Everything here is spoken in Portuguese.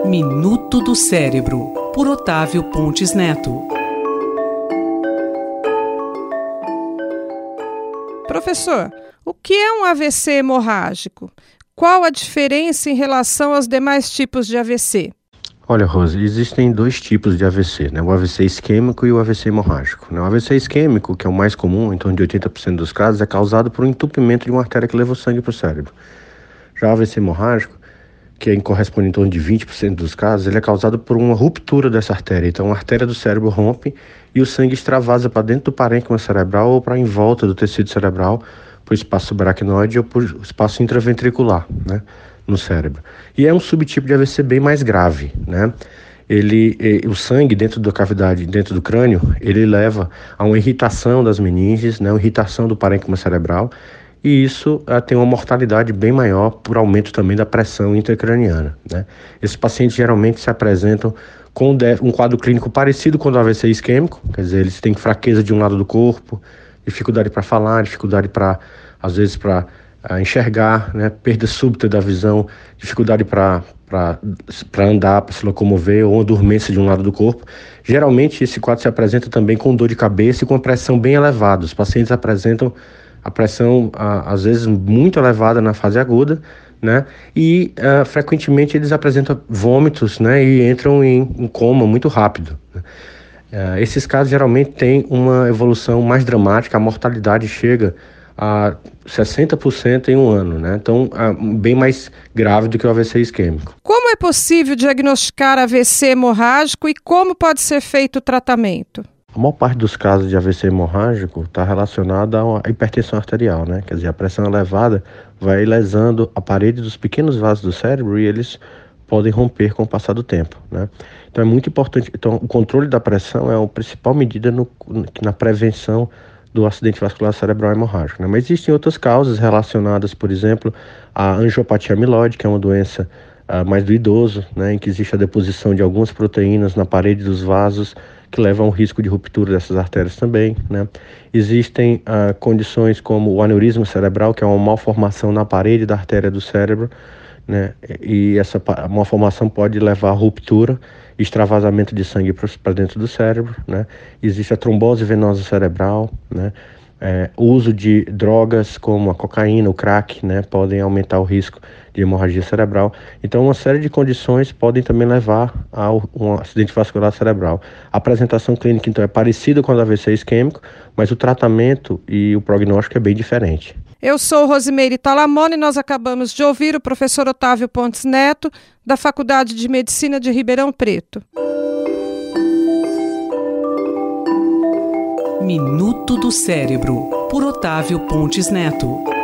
Minuto do Cérebro, por Otávio Pontes Neto. Professor, o que é um AVC hemorrágico? Qual a diferença em relação aos demais tipos de AVC? Olha, Rose, existem dois tipos de AVC, né? O AVC isquêmico e o AVC hemorrágico. O AVC isquêmico, que é o mais comum, em torno de 80% dos casos, é causado por um entupimento de uma artéria que leva o sangue para o cérebro. Já o AVC hemorrágico, que corresponde em torno de 20% dos casos, ele é causado por uma ruptura dessa artéria. Então, a artéria do cérebro rompe e o sangue extravasa para dentro do parênquima cerebral ou para em volta do tecido cerebral, para o espaço subaracnoide ou para o espaço intraventricular, né, no cérebro. E é um subtipo de AVC bem mais grave, né? O sangue dentro da cavidade, dentro do crânio, ele leva a uma irritação das meninges, né, uma irritação do parênquima cerebral, e isso tem uma mortalidade bem maior por aumento também da pressão intracraniana, né? Esses pacientes geralmente se apresentam com um quadro clínico parecido com o do AVC isquêmico, quer dizer, eles têm fraqueza de um lado do corpo, dificuldade para falar, dificuldade às vezes para enxergar, né? Perda súbita da visão, dificuldade para andar, para se locomover, ou uma dormência de um lado do corpo. Geralmente esse quadro se apresenta também com dor de cabeça e com pressão bem elevada. Os pacientes apresentam a pressão, às vezes, muito elevada na fase aguda, né? E frequentemente eles apresentam vômitos, né? E entram em coma muito rápido, né? Esses casos geralmente têm uma evolução mais dramática, a mortalidade chega a 60% em um ano, né? Então, bem mais grave do que o AVC isquêmico. Como é possível diagnosticar AVC hemorrágico e como pode ser feito o tratamento? A maior parte dos casos de AVC hemorrágico está relacionada à hipertensão arterial, né? Quer dizer, a pressão elevada vai lesando a parede dos pequenos vasos do cérebro e eles podem romper com o passar do tempo, né? Então é muito importante. Então, o controle da pressão é a principal medida na prevenção do acidente vascular cerebral hemorrágico, né? Mas existem outras causas relacionadas, por exemplo, à angiopatia amiloide, que é uma doença mais do idoso, né? Em que existe a deposição de algumas proteínas na parede dos vasos, que levam ao risco de ruptura dessas artérias também, né? Existem condições como o aneurisma cerebral, que é uma malformação na parede da artéria do cérebro, né? E essa malformação pode levar à ruptura, extravasamento de sangue para dentro do cérebro, né? Existe a trombose venosa cerebral, né? O uso de drogas como a cocaína, o crack, né, podem aumentar o risco de hemorragia cerebral. Então, uma série de condições podem também levar a um acidente vascular cerebral. A apresentação clínica, então, é parecida com a do AVC isquêmico, mas o tratamento e o prognóstico é bem diferente. Eu sou Rosimeire Talamone e nós acabamos de ouvir o professor Otávio Pontes Neto, da Faculdade de Medicina de Ribeirão Preto. Minuto do Cérebro, por Otávio Pontes Neto.